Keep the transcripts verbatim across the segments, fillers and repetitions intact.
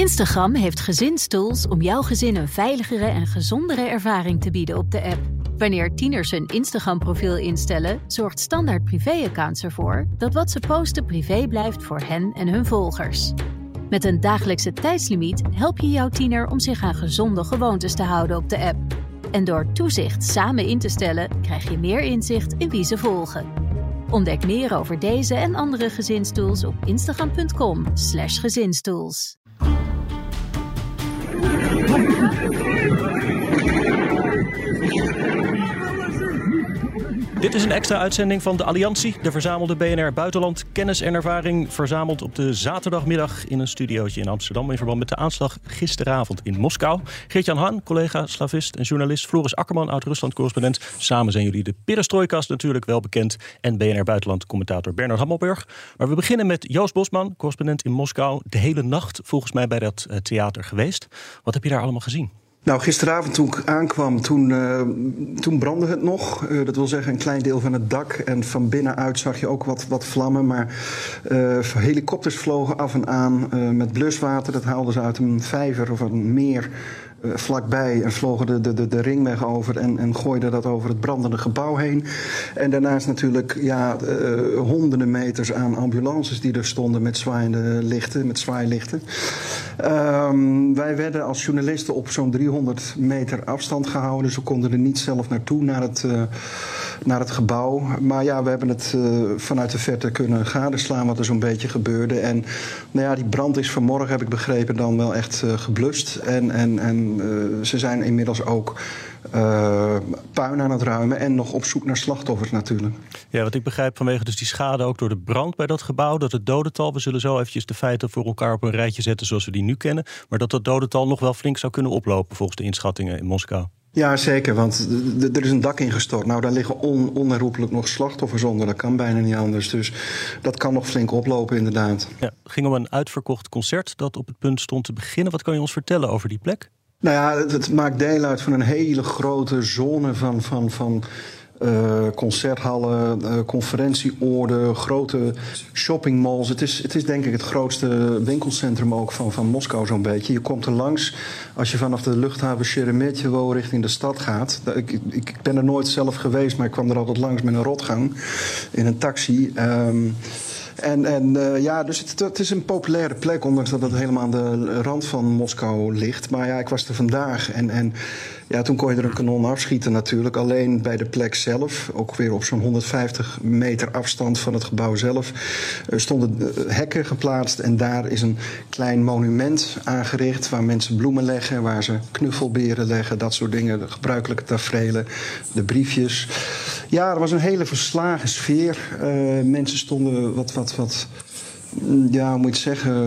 Instagram heeft gezinstools om jouw gezin een veiligere en gezondere ervaring te bieden op de app. Wanneer tieners hun Instagram-profiel instellen, zorgt Standaard Privé-accounts ervoor dat wat ze posten privé blijft voor hen en hun volgers. Met een dagelijkse tijdslimiet help je jouw tiener om zich aan gezonde gewoontes te houden op de app. En door toezicht samen in te stellen, krijg je meer inzicht in wie ze volgen. Ontdek meer over deze en andere gezinstools op instagram.com slash gezinstools. Dit is een extra uitzending van de Alliantie, de verzamelde B N R Buitenland. Kennis en ervaring verzameld op de zaterdagmiddag in een studiootje in Amsterdam in verband met de aanslag gisteravond in Moskou. Geert-Jan Haan, collega, slavist en journalist. Floris Akkerman, oud-Rusland-correspondent. Samen zijn jullie de Perestrojkast natuurlijk wel bekend. En B N R Buitenland-commentator Bernard Hammelburg. Maar we beginnen met Joost Bosman, correspondent in Moskou. De hele nacht volgens mij bij dat uh, theater geweest. Wat heb je daar allemaal gezien? Nou, gisteravond toen ik aankwam, toen, uh, toen brandde het nog. Uh, dat wil zeggen een klein deel van het dak. En van binnenuit zag je ook wat, wat vlammen. Maar uh, helikopters vlogen af en aan uh, met bluswater. Dat haalden ze uit een vijver of een meer uh, vlakbij. En vlogen de, de, de, de ringweg over en, en gooiden dat over het brandende gebouw heen. En daarnaast natuurlijk ja, uh, honderden meters aan ambulances die er stonden met zwaaiende lichten, met zwaailichten. Um, wij werden als journalisten op zo'n driehonderd meter afstand gehouden. Dus we konden er niet zelf naartoe, naar het, uh, naar het gebouw. Maar ja, we hebben het uh, vanuit de verte kunnen gadeslaan wat er zo'n beetje gebeurde. En nou ja, die brand is vanmorgen, heb ik begrepen, dan wel echt uh, geblust. En, en, en uh, ze zijn inmiddels ook Uh, puin aan het ruimen en nog op zoek naar slachtoffers natuurlijk. Ja, wat ik begrijp vanwege dus die schade ook door de brand bij dat gebouw, dat het dodental, we zullen zo eventjes de feiten voor elkaar op een rijtje zetten zoals we die nu kennen, maar dat dat dodental nog wel flink zou kunnen oplopen volgens de inschattingen in Moskou. Ja, zeker, want d- d- er is een dak ingestort. Nou, daar liggen on- onherroepelijk nog slachtoffers onder. Dat kan bijna niet anders. Dus dat kan nog flink oplopen, inderdaad. Ja, het ging om een uitverkocht concert dat op het punt stond te beginnen. Wat kan je ons vertellen over die plek? Nou ja, het, het maakt deel uit van een hele grote zone van, van, van uh, concerthallen, uh, conferentieoorden, grote shoppingmalls. Het is, het is denk ik het grootste winkelcentrum ook van, van Moskou zo'n beetje. Je komt er langs als je vanaf de luchthaven Sheremetyevo richting de stad gaat. Ik, ik, ik ben er nooit zelf geweest, maar ik kwam er altijd langs met een rotgang in een taxi. Um, En, en uh, ja, dus het, het is een populaire plek, ondanks dat het helemaal aan de rand van Moskou ligt. Maar ja, ik was er vandaag en, en ja, toen kon je er een kanon afschieten natuurlijk. Alleen bij de plek zelf, ook weer op zo'n honderdvijftig meter afstand van het gebouw zelf, uh, stonden uh, hekken geplaatst. En daar is een klein monument aangericht waar mensen bloemen leggen, waar ze knuffelberen leggen, dat soort dingen, de gebruikelijke taferelen, de briefjes. Ja, er was een hele verslagen sfeer. Uh, mensen stonden wat, wat, wat, ja, hoe moet je het zeggen,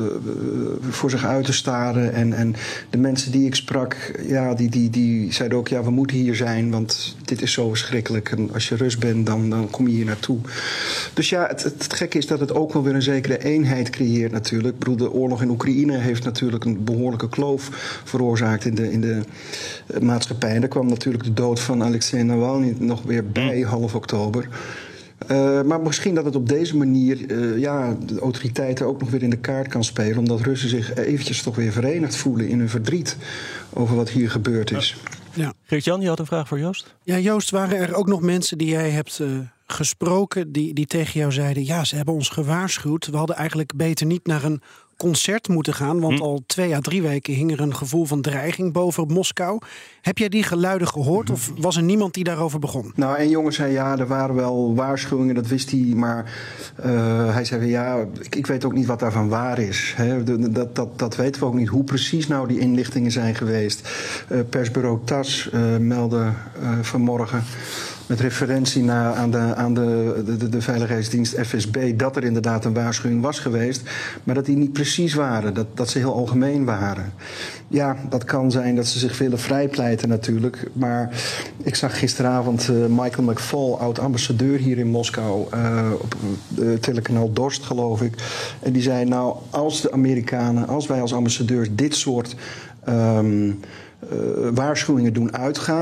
uh, voor zich uit te staren. En, en de mensen die ik sprak, ja, die, die, die zeiden ook, ja, we moeten hier zijn, want dit is zo verschrikkelijk. En als je Rus bent, dan, dan kom je hier naartoe. Dus ja, het, het, het gekke is dat het ook wel weer een zekere eenheid creëert natuurlijk. Ik bedoel, de oorlog in Oekraïne heeft natuurlijk een behoorlijke kloof veroorzaakt in de, in de maatschappij. En daar kwam natuurlijk de dood van Alexei Navalny nog weer bij, half oktober. Uh, maar misschien dat het op deze manier uh, ja, de autoriteiten ook nog weer in de kaart kan spelen, omdat Russen zich eventjes toch weer verenigd voelen in hun verdriet over wat hier gebeurd is. Ja. Geert-Jan, je had een vraag voor Joost? Ja, Joost, waren er ook nog mensen die jij hebt uh, gesproken die, die tegen jou zeiden, ja, ze hebben ons gewaarschuwd, we hadden eigenlijk beter niet naar een concert moeten gaan, want hm. al twee à drie weken hing er een gevoel van dreiging boven Moskou. Heb jij die geluiden gehoord of was er niemand die daarover begon? Nou, een jongen zei ja, er waren wel waarschuwingen, dat wist hij, maar uh, hij zei ja, ik, ik weet ook niet wat daarvan waar is. Hè. Dat, dat, dat weten we ook niet, hoe precies nou die inlichtingen zijn geweest. Uh, persbureau TASS uh, meldde uh, vanmorgen met referentie naar, aan, de, aan de, de, de veiligheidsdienst F S B dat er inderdaad een waarschuwing was geweest, maar dat die niet precies waren, dat, dat ze heel algemeen waren. Ja, dat kan zijn dat ze zich willen vrijpleiten natuurlijk, maar ik zag gisteravond uh, Michael McFaul, oud-ambassadeur hier in Moskou, uh, op uh, telekanaal Dorst geloof ik, en die zei nou, als de Amerikanen, als wij als ambassadeurs dit soort um, uh, waarschuwingen doen uitgaan,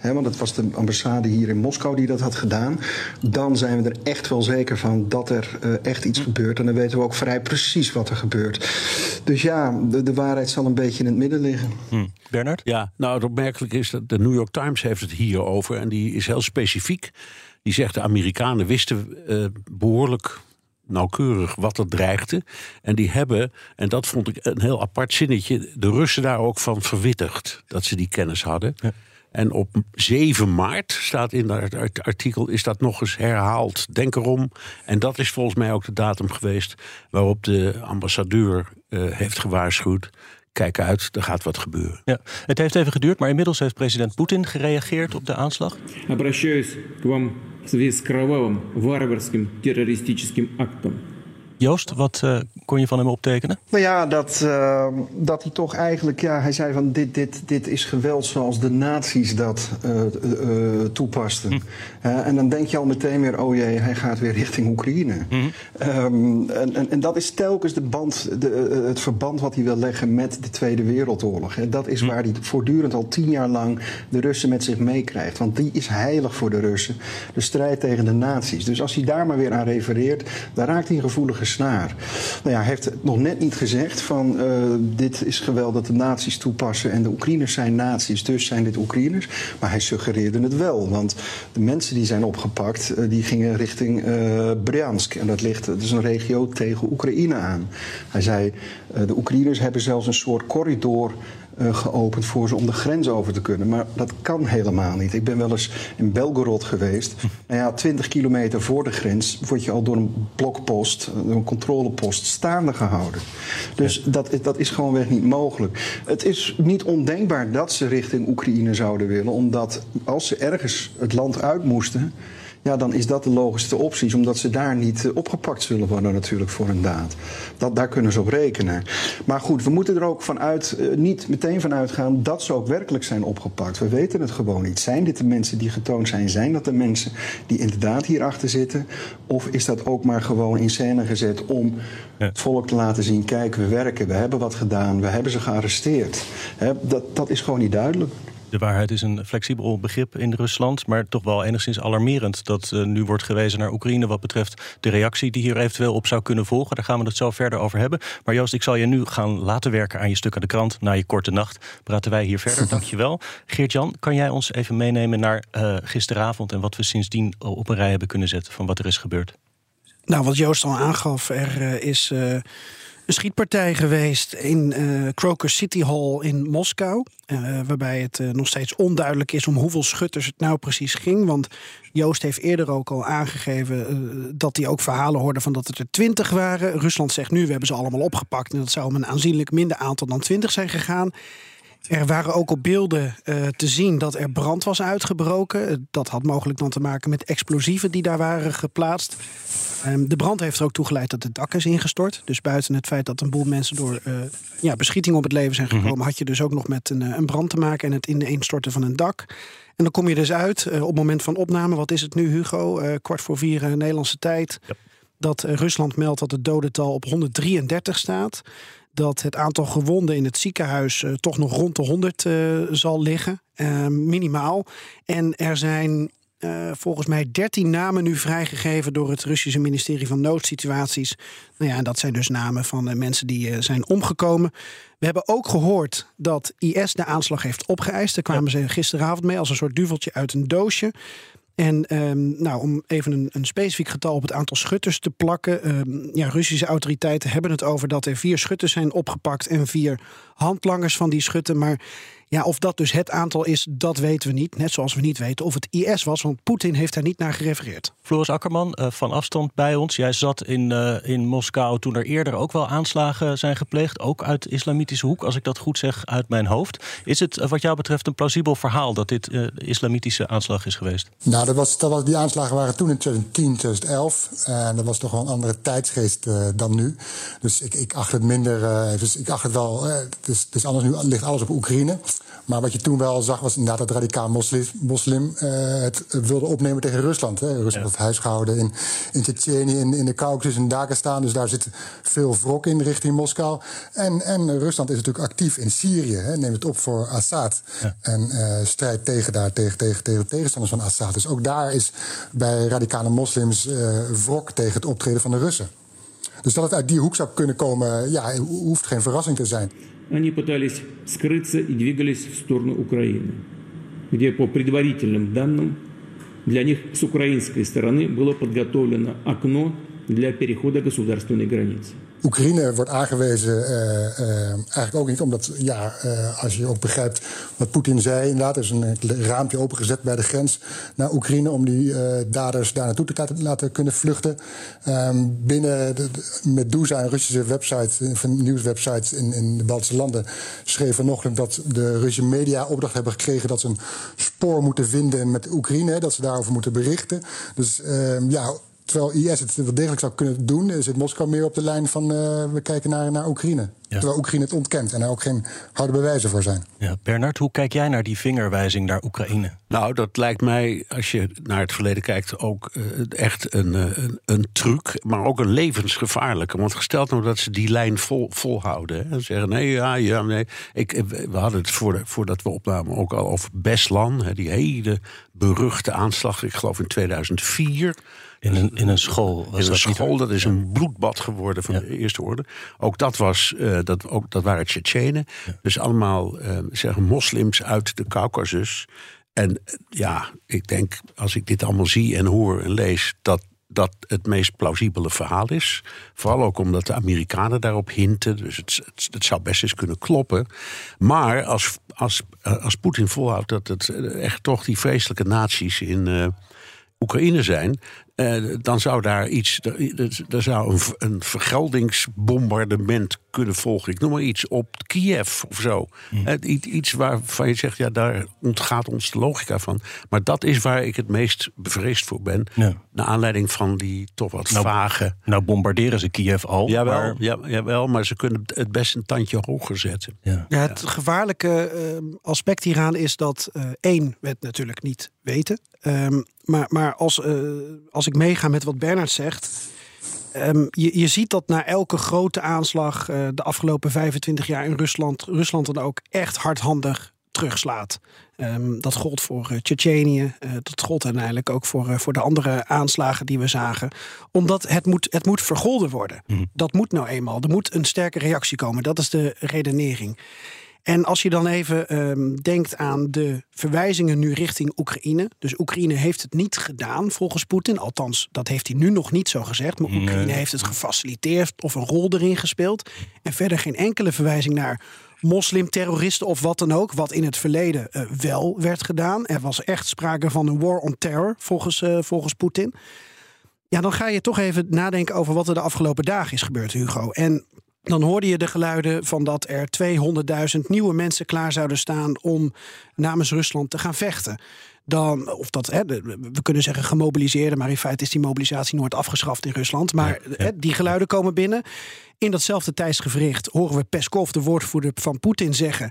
hè, want het was de ambassade hier in Moskou die dat had gedaan, dan zijn we er echt wel zeker van dat er uh, echt iets gebeurt. En dan weten we ook vrij precies wat er gebeurt. Dus ja, de, de waarheid zal een beetje in het midden liggen. Hm. Bernard? Ja, nou het opmerkelijke is dat de New York Times heeft het hierover en die is heel specifiek. Die zegt de Amerikanen wisten uh, behoorlijk nauwkeurig wat er dreigde. En die hebben, en dat vond ik een heel apart zinnetje, de Russen daar ook van verwittigd dat ze die kennis hadden. Ja. En op zeven maart, staat in het artikel, is dat nog eens herhaald. Denk erom. En dat is volgens mij ook de datum geweest waarop de ambassadeur uh, heeft gewaarschuwd. Kijk uit, er gaat wat gebeuren. Ja, het heeft even geduurd, maar inmiddels heeft president Poetin gereageerd op de aanslag. Обращаюсь к вам в связи с кровавым варварским террористическим актом. Joost, wat uh, kon je van hem optekenen? Nou ja, dat, uh, dat hij toch eigenlijk, ja, hij zei van dit, dit, dit is geweld zoals de nazi's dat uh, uh, toepasten. Hm. Uh, en dan denk je al meteen weer, oh jee, hij gaat weer richting Oekraïne. Hm. Um, en, en, en dat is telkens de band, de, uh, het verband wat hij wil leggen met de Tweede Wereldoorlog. Hè. Dat is hm. waar hij voortdurend al tien jaar lang de Russen met zich meekrijgt. Want die is heilig voor de Russen. De strijd tegen de nazi's. Dus als hij daar maar weer aan refereert, dan raakt hij een gevoelige snaar. Nou ja, hij heeft het nog net niet gezegd van uh, dit is geweld dat de nazi's toepassen en de Oekraïners zijn nazi's, dus zijn dit Oekraïners. Maar hij suggereerde het wel, want de mensen die zijn opgepakt, uh, die gingen richting uh, Bryansk. En dat ligt, dat is een regio tegen Oekraïne aan. Hij zei, uh, de Oekraïners hebben zelfs een soort corridor Uh, geopend voor ze om de grens over te kunnen. Maar dat kan helemaal niet. Ik ben wel eens in Belgorod geweest. Nou ja, twintig kilometer voor de grens word je al door een blokpost, door een controlepost staande gehouden. Dus ja. dat, dat is gewoonweg niet mogelijk. Het is niet ondenkbaar dat ze richting Oekraïne zouden willen, omdat als ze ergens het land uit moesten, ja, dan is dat de logischste optie, omdat ze daar niet uh, opgepakt zullen worden natuurlijk voor een daad. Dat, daar kunnen ze op rekenen. Maar goed, we moeten er ook vanuit, uh, niet meteen van uitgaan dat ze ook werkelijk zijn opgepakt. We weten het gewoon niet. Zijn dit de mensen die getoond zijn? Zijn dat de mensen die inderdaad hierachter zitten? Of is dat ook maar gewoon in scène gezet om ja. het volk te laten zien, kijk, we werken, we hebben wat gedaan, we hebben ze gearresteerd. He, dat, dat is gewoon niet duidelijk. De waarheid is een flexibel begrip in Rusland, maar toch wel enigszins alarmerend dat uh, nu wordt gewezen naar Oekraïne wat betreft de reactie die hier eventueel op zou kunnen volgen. Daar gaan we het zo verder over hebben. Maar Joost, ik zal je nu gaan laten werken aan je stuk aan de krant. Na je korte nacht praten wij hier verder. Dankjewel. Geert-Jan, kan jij ons even meenemen naar uh, gisteravond en wat we sindsdien op een rij hebben kunnen zetten van wat er is gebeurd? Nou, wat Joost al aangaf, er uh, is Uh... een schietpartij geweest in uh, Kroker City Hall in Moskou. Uh, waarbij het uh, nog steeds onduidelijk is om hoeveel schutters het nou precies ging. Want Joost heeft eerder ook al aangegeven uh, dat hij ook verhalen hoorde van dat het er twintig waren. Rusland zegt nu, we hebben ze allemaal opgepakt. En dat zou om een aanzienlijk minder aantal dan twintig zijn gegaan. Er waren ook op beelden uh, te zien dat er brand was uitgebroken. Dat had mogelijk dan te maken met explosieven die daar waren geplaatst. Um, de brand heeft er ook toe geleid dat het dak is ingestort. Dus buiten het feit dat een boel mensen door uh, ja, beschieting op het leven zijn gekomen, mm-hmm. had je dus ook nog met een, een brand te maken en het ineenstorten van een dak. En dan kom je dus uit uh, op het moment van opname. Wat is het nu, Hugo? Uh, kwart voor vier uh, Nederlandse tijd. Yep. Dat uh, Rusland meldt dat het dodental op honderddrieëndertig staat. Dat het aantal gewonden in het ziekenhuis uh, toch nog rond de honderd uh, zal liggen. Uh, minimaal. En er zijn uh, volgens mij dertien namen nu vrijgegeven door het Russische ministerie van Noodsituaties. Nou ja, en dat zijn dus namen van uh, mensen die uh, zijn omgekomen. We hebben ook gehoord dat I S de aanslag heeft opgeëist. Daar kwamen ja. ze gisteravond mee als een soort duveltje uit een doosje. En um, nou, om even een, een specifiek getal op het aantal schutters te plakken. Um, ja, Russische autoriteiten hebben het over dat er vier schutters zijn opgepakt en vier handlangers van die schutten. Maar ja, of dat dus het aantal is, dat weten we niet. Net zoals we niet weten of het I S was, want Poetin heeft daar niet naar gerefereerd. Floris Akkerman, uh, van afstand bij ons. Jij zat in, uh, in Moskou toen er eerder ook wel aanslagen zijn gepleegd. Ook uit de islamitische hoek, als ik dat goed zeg uit mijn hoofd. Is het uh, wat jou betreft een plausibel verhaal dat dit uh, islamitische aanslag is geweest? Nou, dat was, dat was, die aanslagen waren toen in twintig tien, twintig elf. En dat was toch wel een andere tijdsgeest uh, dan nu. Dus ik, ik acht het minder, uh, dus ik acht het wel, uh, dus, dus anders nu ligt alles op Oekraïne. Maar wat je toen wel zag was inderdaad dat radicaal moslim, moslim uh, het wilde opnemen tegen Rusland. Hè. Rusland had ja. huisgehouden in, in Tsjetsjenië, in, in de Caucasus, in Dagestan. Dus daar zit veel wrok in richting Moskou. En, en Rusland is natuurlijk actief in Syrië. Hè. Neemt het op voor Assad. Ja. En uh, strijdt tegen, daar, tegen, tegen, tegen tegenstanders van Assad. Dus ook daar is bij radicale moslims uh, wrok tegen het optreden van de Russen. Dus dat het uit die hoek zou kunnen komen, ja, hoeft geen verrassing te zijn. Они пытались скрыться и двигались в сторону Украины, где по предварительным данным для них с украинской стороны было подготовлено окно для перехода государственной границы. Oekraïne wordt aangewezen, uh, uh, eigenlijk ook niet omdat, ja, uh, als je ook begrijpt wat Poetin zei, inderdaad, er is een raampje opengezet bij de grens naar Oekraïne om die uh, daders daar naartoe te laten, laten kunnen vluchten. Um, binnen de, de Meduza, een Russische website, van nieuwswebsites in, in de Baltische landen, schreef vanochtend dat de Russische media opdracht hebben gekregen dat ze een spoor moeten vinden met Oekraïne, dat ze daarover moeten berichten. Dus uh, ja. Terwijl I S het wel degelijk zou kunnen doen, zit Moskou meer op de lijn van uh, we kijken naar, naar Oekraïne. Ja. Terwijl Oekraïne het ontkent en er ook geen harde bewijzen voor zijn. Ja, Bernard, hoe kijk jij naar die vingerwijzing naar Oekraïne? Nou, dat lijkt mij, als je naar het verleden kijkt, ook uh, echt een, een, een truc, maar ook een levensgevaarlijke. Want gesteld nou dat ze die lijn vol, volhouden. Hè, en zeggen, nee, ja, ja, nee. Ik, we hadden het voor, voordat we opnamen ook al over Beslan, hè, die hele beruchte aanslag, ik geloof in tweeduizend vier. In een, in een school. Was in een dat school, dat is een bloedbad geworden van ja. de eerste orde. Ook dat, was, uh, dat, ook, dat waren Tsjetsjenen. Ja. Dus allemaal uh, zeggen moslims uit de Caucasus. En uh, ja, ik denk, als ik dit allemaal zie en hoor en lees, dat dat het meest plausibele verhaal is. Vooral ook omdat de Amerikanen daarop hinten. Dus het, het, het zou best eens kunnen kloppen. Maar als, als, als Poetin volhoudt dat het echt toch die vreselijke nazi's in Uh, Oekraïne zijn, eh, dan zou daar iets, er zou een, een vergeldingsbombardement kunnen volgen. Ik noem maar iets op Kiev of zo. Mm. Eh, iets waarvan je zegt, ja, daar ontgaat ons de logica van. Maar dat is waar ik het meest bevreesd voor ben. Ja. Naar aanleiding van die toch wat nou, vage. Nou bombarderen ze Kiev al. Jawel, maar... ja, jawel, maar ze kunnen het best een tandje hoger zetten. Ja. Ja, het gevaarlijke uh, aspect hieraan is dat uh, één, we het natuurlijk niet weten. Um, maar maar als, uh, als ik meega met wat Bernard zegt, Um, je, je ziet dat na elke grote aanslag uh, de afgelopen vijfentwintig jaar in Rusland, Rusland dan ook echt hardhandig terugslaat. Um, dat gold voor uh, Tsjetsjenië, uh, dat gold uiteindelijk ook voor, uh, voor de andere aanslagen die we zagen. Omdat het moet, het moet vergolden worden. Mm. Dat moet nou eenmaal. Er moet een sterke reactie komen. Dat is de redenering. En als je dan even um, denkt aan de verwijzingen nu richting Oekraïne. Dus Oekraïne heeft het niet gedaan volgens Poetin. Althans, dat heeft hij nu nog niet zo gezegd. Maar Oekraïne nee. heeft het gefaciliteerd of een rol erin gespeeld. En verder geen enkele verwijzing naar moslimterroristen of wat dan ook. Wat in het verleden uh, wel werd gedaan. Er was echt sprake van een war on terror volgens, uh, volgens Poetin. Ja, dan ga je toch even nadenken over wat er de afgelopen dagen is gebeurd, Hugo. En dan hoorde je de geluiden van dat er tweehonderdduizend nieuwe mensen klaar zouden staan om namens Rusland te gaan vechten. Dan, of dat, hè, we kunnen zeggen gemobiliseerde, maar in feite is die mobilisatie nooit afgeschaft in Rusland. Maar ja, ja. Hè, die geluiden komen binnen. In datzelfde tijdsgewricht horen we Peskov, de woordvoerder van Poetin, zeggen: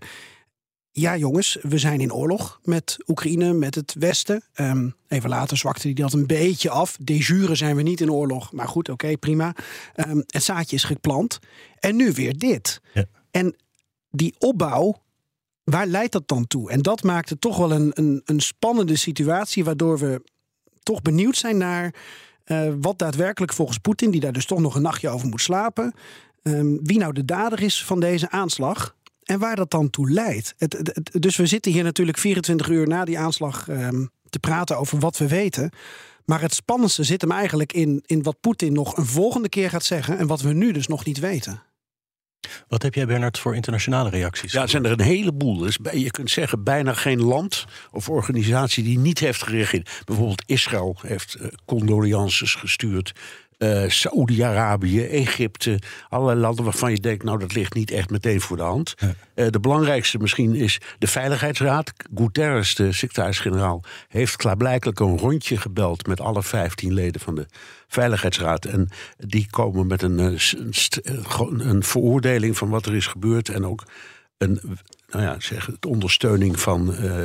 ja jongens, we zijn in oorlog met Oekraïne, met het Westen. Um, even later zwakte hij dat een beetje af. De jure zijn we niet in oorlog, maar goed, oké, okay, prima. Um, het zaadje is geplant. En nu weer dit. Ja. En die opbouw, waar leidt dat dan toe? En dat maakt het toch wel een, een, een spannende situatie, waardoor we toch benieuwd zijn naar uh, wat daadwerkelijk volgens Poetin, die daar dus toch nog een nachtje over moet slapen, um, wie nou de dader is van deze aanslag. En waar dat dan toe leidt. Het, het, het, dus we zitten hier natuurlijk vierentwintig uur na die aanslag um, te praten over wat we weten. Maar het spannendste zit hem eigenlijk in, in wat Poetin nog een volgende keer gaat zeggen en wat we nu dus nog niet weten. Wat heb jij, Bernard, voor internationale reacties? Ja, er zijn er een heleboel. Dus je kunt zeggen, bijna geen land of organisatie die niet heeft gereageerd. Bijvoorbeeld Israël heeft uh, condolences gestuurd. Uh, Saoedi-Arabië, Egypte, allerlei landen waarvan je denkt, nou, dat ligt niet echt meteen voor de hand. Ja. Uh, de belangrijkste misschien is de Veiligheidsraad. Guterres, de secretaris-generaal, heeft klaarblijkelijk een rondje gebeld met alle vijftien leden van de Veiligheidsraad. En die komen met een, een, een veroordeling van wat er is gebeurd en ook een, nou ja, zeg, de ondersteuning van, uh,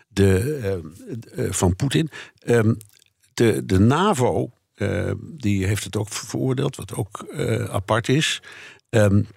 de, uh, uh, van Poetin. Um, de, de NAVO, uh, die heeft het ook veroordeeld, wat ook uh, apart is. Um,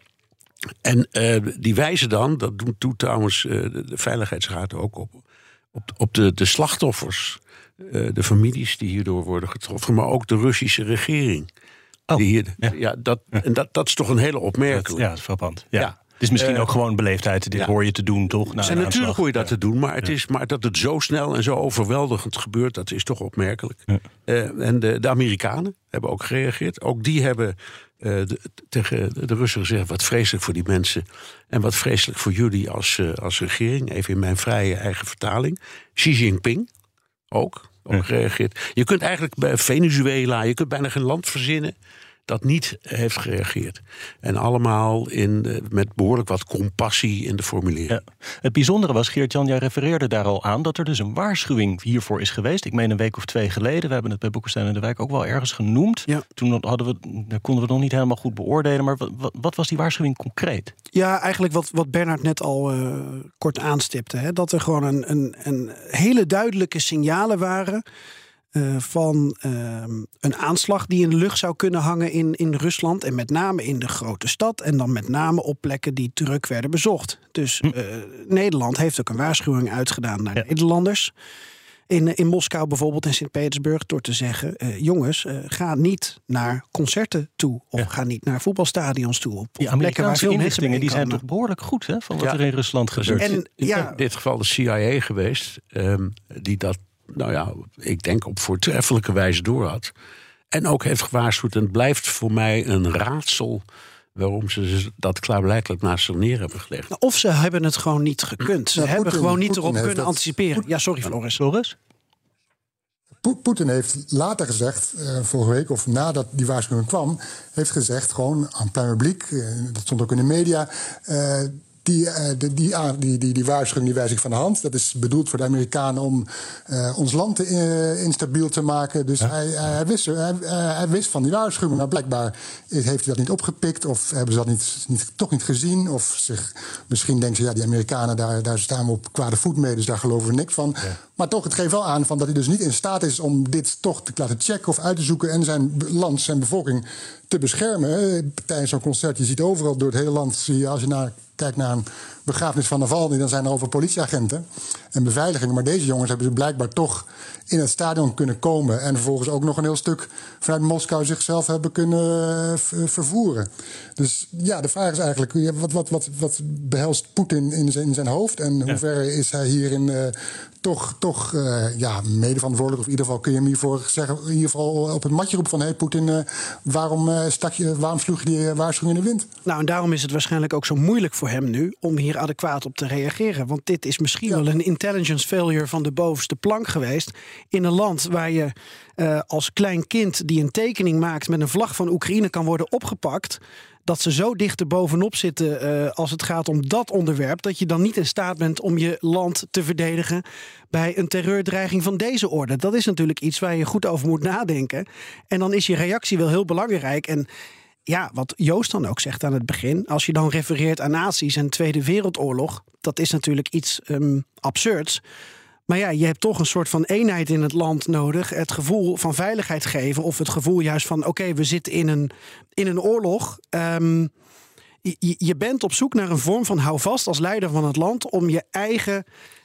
en uh, die wijzen dan, dat doet, doet trouwens uh, de, de Veiligheidsraad ook op, op, op de, de slachtoffers, uh, de families die hierdoor worden getroffen, maar ook de Russische regering. Oh, die hier, ja. Ja, dat, en dat, dat is toch een hele opmerkelijke. Ja, dat is frappant. Ja. Ja. Het is misschien uh, ook gewoon beleefdheid. Dit ja. hoor je te doen, toch? En natuurlijk hoor je dat ja. te doen, maar, het ja. is, maar dat het zo snel en zo overweldigend gebeurt, dat is toch opmerkelijk. Ja. Uh, en de, de Amerikanen hebben ook gereageerd. Ook die hebben uh, de, tegen de Russen gezegd, wat vreselijk voor die mensen en wat vreselijk voor jullie als, uh, als regering. Even in mijn vrije eigen vertaling. Xi Jinping ook, ook ja. gereageerd. Je kunt eigenlijk bij Venezuela, je kunt bijna geen land verzinnen dat niet heeft gereageerd. En allemaal in, met behoorlijk wat compassie in de formulering. Ja. Het bijzondere was, Geert-Jan, jij refereerde daar al aan, dat er dus een waarschuwing hiervoor is geweest. Ik meen een week of twee geleden. We hebben het bij Boekenstein en de Wijk ook wel ergens genoemd. Ja. Toen hadden we, konden we het nog niet helemaal goed beoordelen. Maar wat, wat was die waarschuwing concreet? Ja, eigenlijk wat, wat Bernard net al uh, kort aanstipte. Hè? Dat er gewoon een, een, een hele duidelijke signalen waren Uh, van uh, een aanslag die in de lucht zou kunnen hangen in, in Rusland. En met name in de grote stad. En dan met name op plekken die druk werden bezocht. Dus uh, Nederland heeft ook een waarschuwing uitgedaan naar ja. Nederlanders. In, in Moskou bijvoorbeeld en Sint-Petersburg. Door te zeggen, uh, jongens, uh, ga niet naar concerten toe. Of ja. ga niet naar voetbalstadions toe. Op, die Amerikaanse inlichtingen die zijn toch behoorlijk goed, hè, van wat ja. er in Rusland gebeurt. En, ja, in dit geval de C I A geweest, um, die dat, nou ja, ik denk op voortreffelijke wijze door had. En ook heeft gewaarschuwd. En het blijft voor mij een raadsel waarom ze dat klaarblijkelijk naast zich neer hebben gelegd. Of ze hebben het gewoon niet gekund. Ze nou, hebben Putin, gewoon niet Putin erop kunnen dat, anticiperen. Putin, ja, sorry Floris. Floris? Poetin heeft later gezegd, uh, vorige week of nadat die waarschuwing kwam, heeft gezegd gewoon aan plein publiek, uh, dat stond ook in de media, uh, Die, uh, die, die, die, die, die waarschuwing die wijs ik van de hand. Dat is bedoeld voor de Amerikanen om uh, ons land te, uh, instabiel te maken. Dus ja. hij, uh, hij, wist, hij, uh, hij wist van die waarschuwing. Maar blijkbaar heeft hij dat niet opgepikt. Of hebben ze dat niet, niet, toch niet gezien. Of zich, misschien denken ze, ja, die Amerikanen, daar, daar staan we op kwade voet mee. Dus daar geloven we niks van. Ja. Maar toch, het geeft wel aan van dat hij dus niet in staat is om dit toch te laten checken of uit te zoeken. En zijn land, zijn bevolking te beschermen. Tijdens zo'n concert, je ziet overal door het hele land, zie je, als je naar kijk naar een begrafenis van Navalny, dan zijn er over politieagenten en beveiliging. Maar deze jongens hebben ze blijkbaar toch in het stadion kunnen komen en vervolgens ook nog een heel stuk vanuit Moskou zichzelf hebben kunnen vervoeren. Dus ja, de vraag is eigenlijk, wat, wat, wat, wat behelst Poetin in zijn, in zijn hoofd en ja. hoe ver is hij hierin uh, toch, toch uh, ja, mede verantwoordelijk, of in ieder geval kun je hem hiervoor zeggen, in ieder geval op het matje roepen van, hé hey Poetin, uh, waarom, uh, stak je, waarom sloeg je die waarschuwing in de wind? Nou, en daarom is het waarschijnlijk ook zo moeilijk voor hem nu om hier adequaat op te reageren. Want dit is misschien ja. wel een intelligence failure van de bovenste plank geweest. In een land waar je uh, als klein kind die een tekening maakt met een vlag van Oekraïne kan worden opgepakt. Dat ze zo dicht er bovenop zitten uh, als het gaat om dat onderwerp, dat je dan niet in staat bent om je land te verdedigen bij een terreurdreiging van deze orde. Dat is natuurlijk iets waar je goed over moet nadenken. En dan is je reactie wel heel belangrijk. En ja, wat Joost dan ook zegt aan het begin, als je dan refereert aan nazi's en Tweede Wereldoorlog, dat is natuurlijk iets um, absurds. Maar ja, je hebt toch een soort van eenheid in het land nodig. Het gevoel van veiligheid geven. Of het gevoel juist van, oké, okay, we zitten in een, in een oorlog. Um, je, je bent op zoek naar een vorm van houvast als leider van het land om je eigen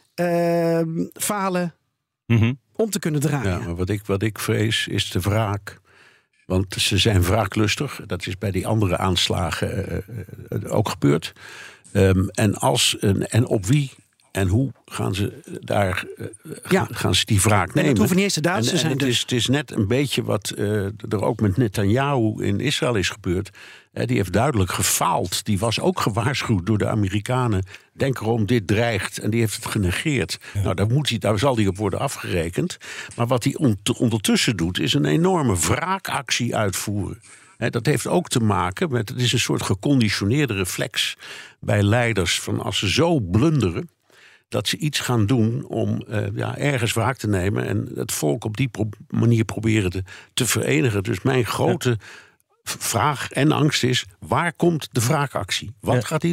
uh, falen mm-hmm. om te kunnen draaien. Ja, maar wat ik, wat ik vrees is de wraak. Want ze zijn wraaklustig. Dat is bij die andere aanslagen uh, uh, ook gebeurd. Um, en, als, uh, en op wie en hoe gaan ze daar uh, ja. gaan ze die wraak nemen? Nee, het hoeven niet eens de daders te zijn. Het, dus. is, het is net een beetje wat uh, er ook met Netanyahu in Israël is gebeurd. Uh, die heeft duidelijk gefaald. Die was ook gewaarschuwd door de Amerikanen. Denk erom, dit dreigt. En die heeft het genegeerd. Ja. Nou, daar, moet hij, daar zal hij op worden afgerekend. Maar wat hij on- ondertussen doet, is een enorme wraakactie uitvoeren. He, dat heeft ook te maken met, het is een soort geconditioneerde reflex bij leiders van als ze zo blunderen, dat ze iets gaan doen om uh, ja, ergens wraak te nemen en het volk op die pro- manier proberen te, te verenigen. Dus mijn grote ja. vraag en angst is, waar komt de wraakactie? Wat ja. gaat hij doen?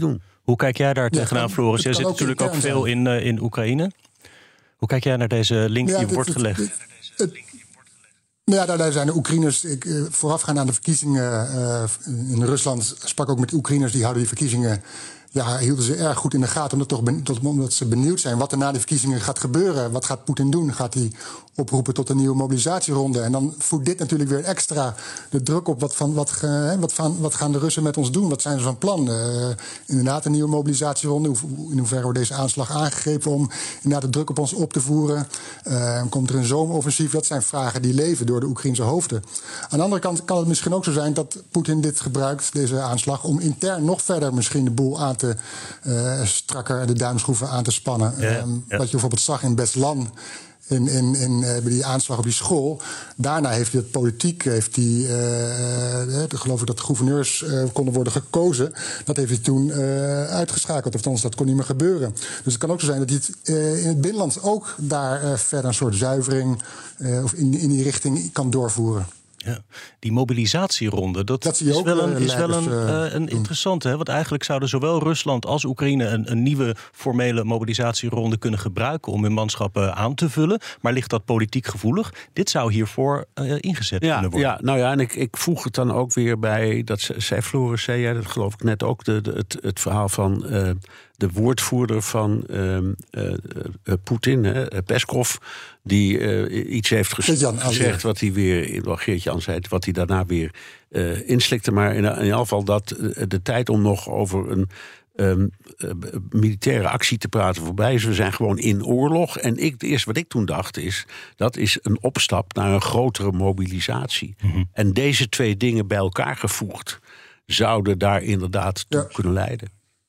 Hoe kijk jij daar tegenaan, ja, Floris? Jij zit natuurlijk ook veel in, uh, in Oekraïne. Hoe kijk jij naar deze link ja, die dit, wordt het, gelegd? Het, het, Nou ja, daar zijn de Oekraïners, ik, uh, voorafgaand aan de verkiezingen uh, in Rusland, sprak ook met Oekraïners, die houden die verkiezingen, ja, hielden ze erg goed in de gaten, omdat, toch ben, tot, omdat ze benieuwd zijn wat er na de verkiezingen gaat gebeuren. Wat gaat Poetin doen? Gaat hij oproepen tot een nieuwe mobilisatieronde? En dan voedt dit natuurlijk weer extra de druk op. Wat, van, wat, uh, wat, van, wat gaan de Russen met ons doen? Wat zijn ze van plan? Uh, inderdaad een nieuwe mobilisatieronde. Hoe, in hoeverre wordt deze aanslag aangegrepen om inderdaad de druk op ons op te voeren? Uh, komt er een zomeroffensief? Dat zijn vragen die leven door de Oekraïnse hoofden. Aan de andere kant kan het misschien ook zo zijn dat Poetin dit gebruikt, deze aanslag, om intern nog verder misschien de boel aan te uh, strakker de duimschroeven aan te spannen. Ja, um, ja. Wat je bijvoorbeeld zag in Beslan. In, in, in, uh, bij die aanslag op die school. Daarna heeft hij het politiek, heeft hij, uh, uh, geloof ik dat de gouverneurs uh, konden worden gekozen. Dat heeft hij toen uh, uitgeschakeld. Of althans, dat kon niet meer gebeuren. Dus het kan ook zo zijn dat hij het uh, in het binnenland ook daar uh, verder een soort zuivering uh, of in, in die richting kan doorvoeren. Ja, die mobilisatieronde, dat, dat is wel een, is wel een, uh, een interessante. Hè? Want eigenlijk zouden zowel Rusland als Oekraïne een, een nieuwe formele mobilisatieronde kunnen gebruiken om hun manschappen aan te vullen. Maar ligt dat politiek gevoelig? Dit zou hiervoor uh, ingezet ja, kunnen worden. Ja, nou ja, en ik, ik voeg het dan ook weer bij, dat zei Floris, zei jij, dat geloof ik net ook, de, de, het, het verhaal van uh, de woordvoerder van uh, uh, uh, Poetin, uh, Peskov, die uh, iets heeft ges- gezegd wat hij weer, wel Geert-Jan zei, wat hij daarna weer uh, inslikte. Maar in, in ieder geval dat uh, de tijd om nog over een um, uh, militaire actie te praten voorbij is. We zijn gewoon in oorlog. En ik, het eerste wat ik toen dacht is, dat is een opstap naar een grotere mobilisatie. Mm-hmm. En deze twee dingen bij elkaar gevoegd zouden daar inderdaad toe ja. kunnen leiden.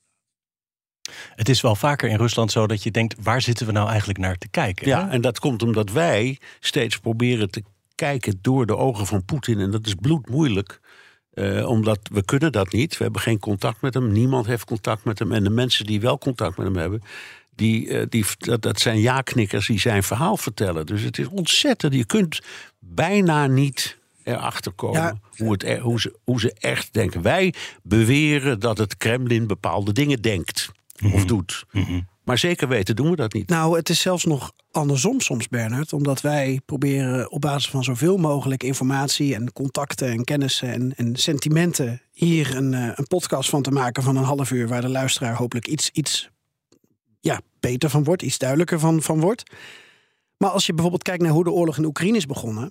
Het is wel vaker in Rusland zo dat je denkt, waar zitten we nou eigenlijk naar te kijken? Ja, hè? En dat komt omdat wij steeds proberen te kijken door de ogen van Poetin. En dat is bloedmoeilijk. Uh, omdat we kunnen dat niet. We hebben geen contact met hem. Niemand heeft contact met hem. En de mensen die wel contact met hem hebben, die, uh, die, dat, dat zijn ja-knikkers die zijn verhaal vertellen. Dus het is ontzettend. Je kunt bijna niet erachter komen ja. hoe, het er, hoe, ze, hoe ze echt denken. Wij beweren dat het Kremlin bepaalde dingen denkt. Mm-hmm. Of doet. Mm-hmm. Maar zeker weten doen we dat niet. Nou, het is zelfs nog andersom soms, Bernhard. Omdat wij proberen op basis van zoveel mogelijk informatie en contacten en kennissen en, en sentimenten hier een, een podcast van te maken van een half uur, waar de luisteraar hopelijk iets, iets ja, beter van wordt, iets duidelijker van, van wordt. Maar als je bijvoorbeeld kijkt naar hoe de oorlog in Oekraïne is begonnen,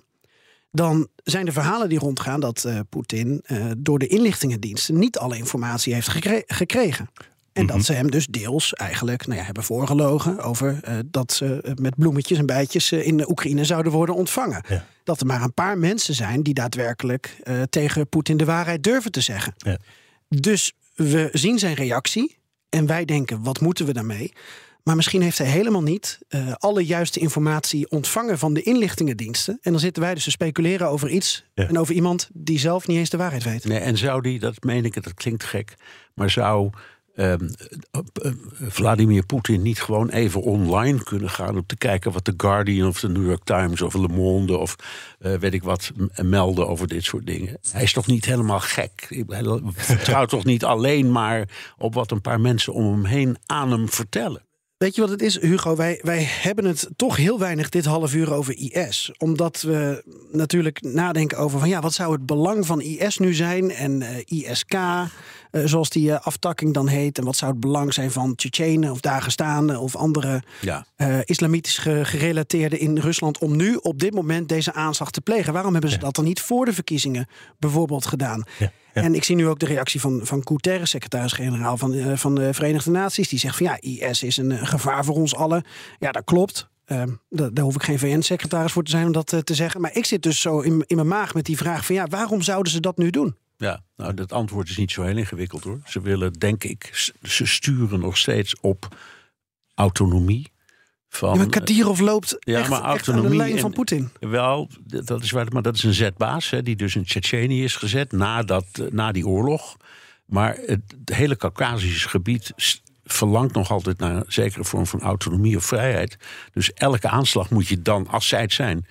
dan zijn de verhalen die rondgaan dat uh, Poetin uh, door de inlichtingendiensten niet alle informatie heeft gekre- gekregen. En mm-hmm. dat ze hem dus deels eigenlijk nou ja, hebben voorgelogen over uh, dat ze uh, met bloemetjes en bijtjes uh, in de Oekraïne zouden worden ontvangen. Ja. Dat er maar een paar mensen zijn die daadwerkelijk uh, tegen Poetin de waarheid durven te zeggen. Ja. Dus we zien zijn reactie en wij denken, wat moeten we daarmee? Maar misschien heeft hij helemaal niet uh, alle juiste informatie ontvangen van de inlichtingendiensten. En dan zitten wij dus te speculeren over iets ja. en over iemand die zelf niet eens de waarheid weet. Nee, en zou die, dat meen ik, dat klinkt gek, maar zou Uh, uh, Vladimir Poetin niet gewoon even online kunnen gaan om te kijken wat de Guardian of de New York Times of Le Monde of uh, weet ik wat m- melden over dit soort dingen? Hij is toch niet helemaal gek? Hij vertrouwt toch niet alleen maar op wat een paar mensen om hem heen aan hem vertellen? Weet je wat het is, Hugo? Wij, wij hebben het toch heel weinig dit half uur over I S. Omdat we natuurlijk nadenken over van ja, wat zou het belang van I S nu zijn? En uh, I S K, uh, zoals die uh, aftakking dan heet. En wat zou het belang zijn van Tsjetsjenen of Dagestanen of andere ja. uh, islamitisch gerelateerden in Rusland om nu op dit moment deze aanslag te plegen? Waarom hebben ze ja. dat dan niet voor de verkiezingen bijvoorbeeld gedaan? Ja. Ja. En ik zie nu ook de reactie van, van Guterres, secretaris-generaal van, uh, van de Verenigde Naties. Die zegt van ja, I S is een, een gevaar voor ons allen. Ja, dat klopt. Uh, daar, daar hoef ik geen V N-secretaris voor te zijn om dat uh, te zeggen. Maar ik zit dus zo in, in mijn maag met die vraag van ja, waarom zouden ze dat nu doen? Ja, nou, dat antwoord is niet zo heel ingewikkeld hoor. Ze willen, denk ik, ze sturen nog steeds op autonomie. Van, ja, maar Kadyrov loopt ja, echt, maar echt aan de lijn van Poetin. Wel, dat is waar, maar dat is een zetbaas hè, die dus in Tsjetsjenië is gezet na, dat, na die oorlog. Maar het, het hele Kaukasische gebied verlangt nog altijd naar een zekere vorm van autonomie of vrijheid. Dus elke aanslag moet je dan, als zij het zijn,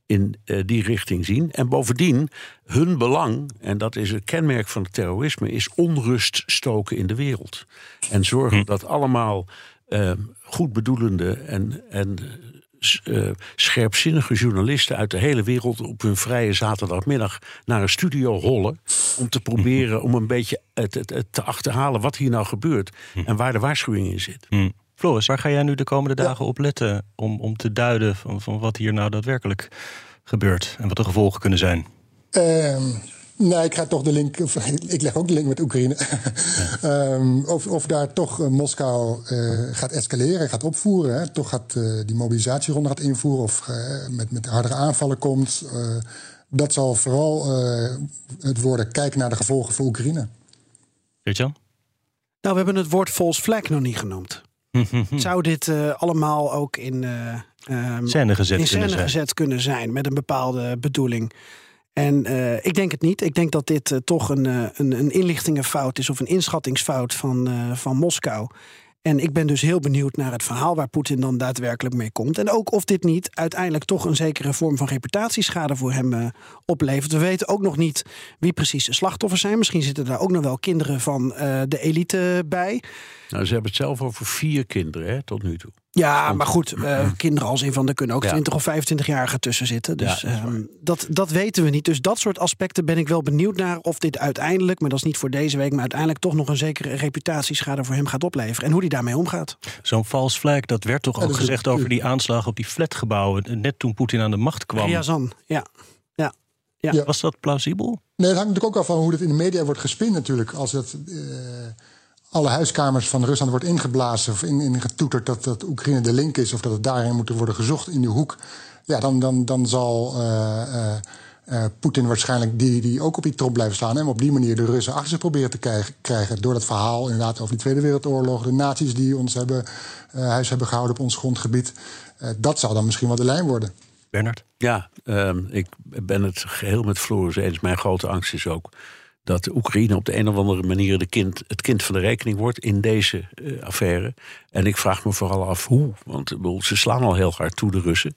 in uh, die richting zien. En bovendien, hun belang, en dat is het kenmerk van het terrorisme, is onrust stoken in de wereld. En zorgen hm. dat allemaal uh, goedbedoelende en, en uh, scherpzinnige journalisten uit de hele wereld op hun vrije zaterdagmiddag naar een studio hollen om te proberen om een beetje het, het, het te achterhalen wat hier nou gebeurt hm. en waar de waarschuwing in zit. Hm. Floris, waar ga jij nu de komende dagen ja. op letten om, om te duiden van, van wat hier nou daadwerkelijk gebeurt en wat de gevolgen kunnen zijn? Um, nou, ik ga toch de link. Ik leg ook de link met Oekraïne. Ja. um, of, of daar toch uh, Moskou uh, gaat escaleren, gaat opvoeren. Hè, toch gaat uh, die mobilisatieronde gaat invoeren of uh, met, met hardere aanvallen komt. Uh, dat zal vooral uh, het worden kijken naar de gevolgen voor Oekraïne. Geert-Jan? Nou, we hebben het woord false flag nog niet genoemd. Zou dit uh, allemaal ook in uh, um, scène gezet, in scène scène gezet kunnen zijn met een bepaalde bedoeling? En uh, ik denk het niet. Ik denk dat dit uh, toch een, uh, een, een inlichtingenfout is of een inschattingsfout van, uh, van Moskou. En ik ben dus heel benieuwd naar het verhaal waar Poetin dan daadwerkelijk mee komt. En ook of dit niet uiteindelijk toch een zekere vorm van reputatieschade voor hem uh, oplevert. We weten ook nog niet wie precies de slachtoffers zijn. Misschien zitten daar ook nog wel kinderen van uh, de elite bij. Nou, ze hebben het zelf over vier kinderen, hè, tot nu toe. Ja, maar goed, uh, kinderen als in van, er kunnen ook ja. twintig of vijfentwintig-jarigen tussen zitten. Dus ja, dat, um, dat, dat weten we niet. Dus dat soort aspecten ben ik wel benieuwd naar of dit uiteindelijk, maar dat is niet voor deze week, maar uiteindelijk toch nog een zekere reputatieschade voor hem gaat opleveren. En hoe die daarmee omgaat. Zo'n false flag, dat werd toch ook ja, gezegd over die aanslagen op die flatgebouwen, net toen Poetin aan de macht kwam. Ryazan, ja. ja. Ja. Ja. Was dat plausibel? Nee, dat hangt natuurlijk ook af van hoe het in de media wordt gespind natuurlijk. Als het uh, alle huiskamers van Rusland wordt ingeblazen of in, in getoeterd dat, dat Oekraïne de link is of dat het daarin moet worden gezocht in die hoek. Ja, dan, dan, dan zal uh, uh, uh, Poetin waarschijnlijk die, die ook op die trop blijven staan. En op die manier de Russen achter zich proberen te krijgen, krijgen. Door dat verhaal inderdaad over die Tweede Wereldoorlog. De nazi's die ons hebben, uh, huis hebben gehouden op ons grondgebied. Uh, dat zal dan misschien wel de lijn worden. Bernard? Ja, um, ik ben het geheel met Floris eens. Mijn grote angst is ook dat de Oekraïne op de een of andere manier de kind, het kind van de rekening wordt in deze uh, affaire. En ik vraag me vooral af hoe. Want bedoel, ze slaan al heel hard toe, de Russen.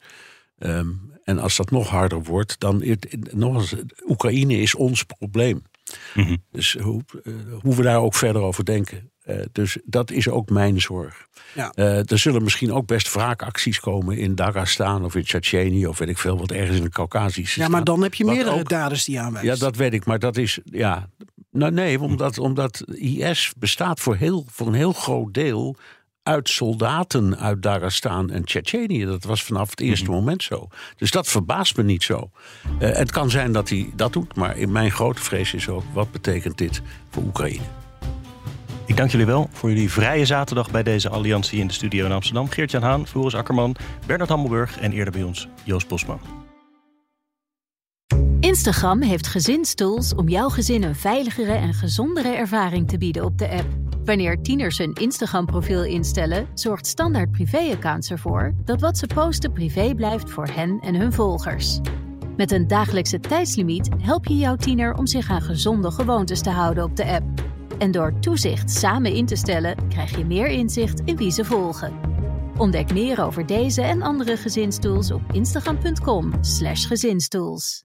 Um, en als dat nog harder wordt, dan het, nog eens, Oekraïne is ons probleem. Mm-hmm. Dus hoe, uh, hoe we daar ook verder over denken. Uh, dus dat is ook mijn zorg. Ja. Uh, er zullen misschien ook best wraakacties komen in Dagestan of in Tsjetsjenië of weet ik veel wat ergens in de Caucasische Ja, maar staat. dan heb je meerdere ook, daders die aanwijzen. Ja, dat weet ik, maar dat is ja. Nou nee, omdat, omdat I S bestaat voor, heel, voor een heel groot deel uit soldaten uit Dagestan en Tsjetsjenië. Dat was vanaf het eerste mm-hmm. moment zo. Dus dat verbaast me niet zo. Uh, het kan zijn dat hij dat doet, maar in mijn grote vrees is ook, wat betekent dit voor Oekraïne? Ik dank jullie wel voor jullie vrije zaterdag bij deze alliantie in de studio in Amsterdam. Geert-Jan Haan, Floris Akkerman, Bernard Hammelburg en eerder bij ons Joost Bosman. Instagram heeft gezinstools om jouw gezin een veiligere en gezondere ervaring te bieden op de app. Wanneer tieners hun Instagram-profiel instellen, zorgt Standaard Privé-accounts ervoor dat wat ze posten privé blijft voor hen en hun volgers. Met een dagelijkse tijdslimiet help je jouw tiener om zich aan gezonde gewoontes te houden op de app. En door toezicht samen in te stellen, krijg je meer inzicht in wie ze volgen. Ontdek meer over deze en andere gezinstools op instagram punt com slash gezinstools.